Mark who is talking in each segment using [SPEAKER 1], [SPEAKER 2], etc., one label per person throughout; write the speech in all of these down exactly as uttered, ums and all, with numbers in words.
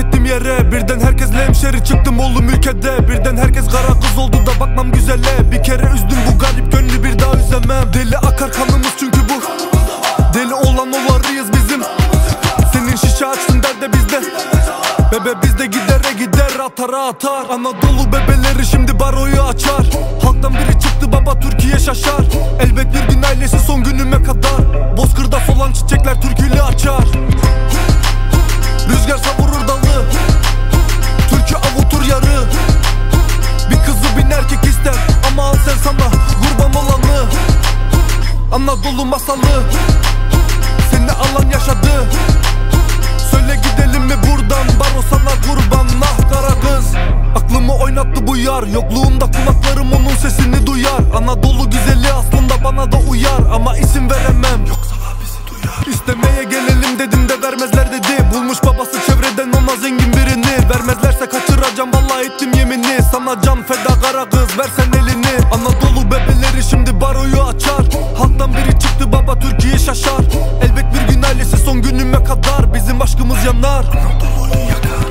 [SPEAKER 1] gittim yere. Birden herkesle hemşeri çıktım oğlum ülkede. Birden herkes kara kız oldu da bakmam güzele. Bir kere üzdüm bu garip gönlü, bir daha üzemem. Deli akar kanımız çünkü bu. Deli olan ovarıyız bizim. Senin şişe açtın derde bizde. Bebe bizde gidere gider, atara atar. Anadolu bebeleri şimdi baroyu açar. Halktan biri çıktı baba, Türkiye şaşar. Elbet bir gün ailesi son günüme kadar. Bozkırda solan çiçekler türküyle açar. Rüzgar savurur dalı, türkü avutur yarı. Bir kızı bin erkek ister ama al sen sana kurban olanı. Anadolu masalı, seni alan yaşadı. Söyle gidelim mi buradan, baro sana kurban. Ah kara kız, aklımı oynattı bu yar. Yokluğumda kulaklarım onun sesini duyar. Anadolu güzeli aslında bana da uyar ama isim veremem, yoksalar bizi duyar. İstemeye gelelim dedim de vermezler dedi. Bulmuş babası çevreden ona zengin birini. Vermezlerse kaçıracağım vallahi ettim yemini. Sana can feda kara kız, versen elini. Anadolu bebeleri şimdi baroyu açar. Halktan biri çıktı baba, Türkiye şaşar. Elbet bir gün ailesi son günüme kadar. Bizim aşkımız yanar, Anadolu'yu yakar.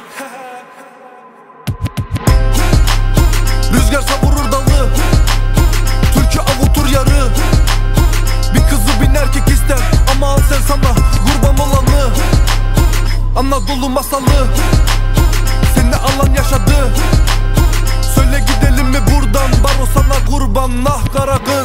[SPEAKER 1] Rüzgar savurur dalı, türkü avutur yarı. Bir kızı bin erkek ister ama al sen sana kurban olanı. Anadolu masalı, seni alan yaşadı. Söyle gidelim mi buradan, baro sana kurban. Ah kara kız.